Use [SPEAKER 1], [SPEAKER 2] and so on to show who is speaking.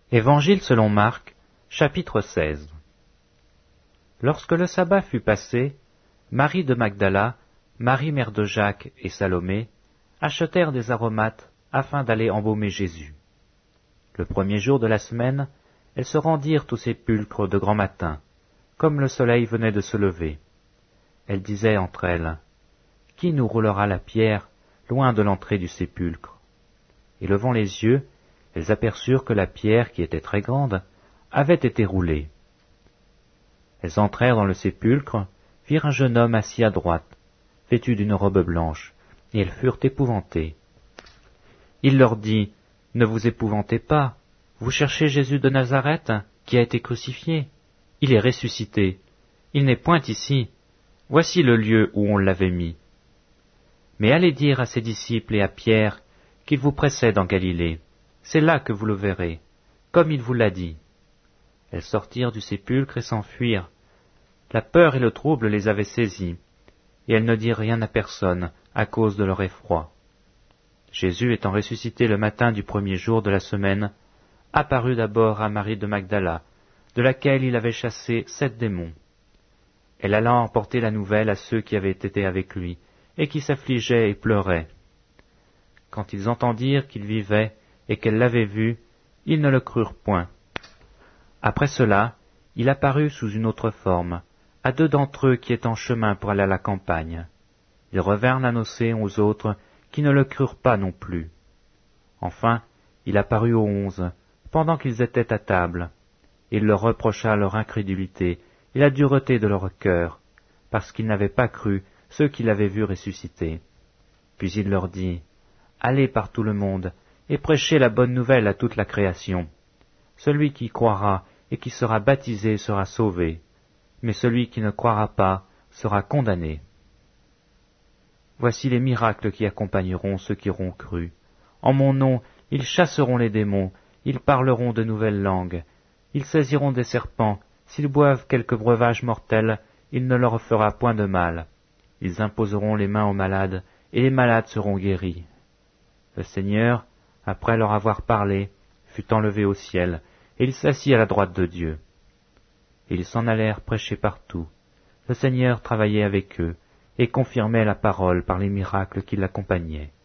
[SPEAKER 1] Évangile selon Marc, chapitre 16. Lorsque le sabbat fut passé, Marie de Magdala, Marie mère de Jacques et Salomé achetèrent des aromates afin d'aller embaumer Jésus. Le premier jour de la semaine, elles se rendirent au sépulcre de grand matin, comme le soleil venait de se lever. Elles disaient entre elles, « Qui nous roulera la pierre loin de l'entrée du sépulcre ?» Et levant les yeux, elles aperçurent que la pierre, qui était très grande, avait été roulée. Elles entrèrent dans le sépulcre, virent un jeune homme assis à droite, vêtu d'une robe blanche, et elles furent épouvantées. Il leur dit, « Ne vous épouvantez pas, vous cherchez Jésus de Nazareth, qui a été crucifié. Il est ressuscité, il n'est point ici, voici le lieu où on l'avait mis. Mais allez dire à ses disciples et à Pierre qu'il vous précède en Galilée. C'est là que vous le verrez, comme il vous l'a dit. » Elles sortirent du sépulcre et s'enfuirent. La peur et le trouble les avaient saisies, et elles ne dirent rien à personne à cause de leur effroi. Jésus, étant ressuscité le matin du premier jour de la semaine, apparut d'abord à Marie de Magdala, de laquelle il avait chassé 7 démons. Elle alla emporter la nouvelle à ceux qui avaient été avec lui, et qui s'affligeaient et pleuraient. Quand ils entendirent qu'il vivait et qu'elle l'avait vu, ils ne le crurent point. Après cela, il apparut sous une autre forme, à 2 d'entre eux qui étaient en chemin pour aller à la campagne. Ils revinrent l'annoncer aux autres, qui ne le crurent pas non plus. Enfin, il apparut aux 11, pendant qu'ils étaient à table. Il leur reprocha leur incrédulité et la dureté de leur cœur, parce qu'ils n'avaient pas cru ceux qui l'avaient vu ressusciter. Puis il leur dit, « Allez par tout le monde, et prêchez la bonne nouvelle à toute la création. Celui qui croira et qui sera baptisé sera sauvé, mais celui qui ne croira pas sera condamné. » Voici les miracles qui accompagneront ceux qui auront cru. En mon nom, ils chasseront les démons, ils parleront de nouvelles langues, ils saisiront des serpents, s'ils boivent quelque breuvage mortel, il ne leur fera point de mal. Ils imposeront les mains aux malades, et les malades seront guéris. Le Seigneur, après leur avoir parlé, fut enlevé au ciel, et il s'assit à la droite de Dieu. Et ils s'en allèrent prêcher partout. Le Seigneur travaillait avec eux, et confirmait la parole par les miracles qui l'accompagnaient.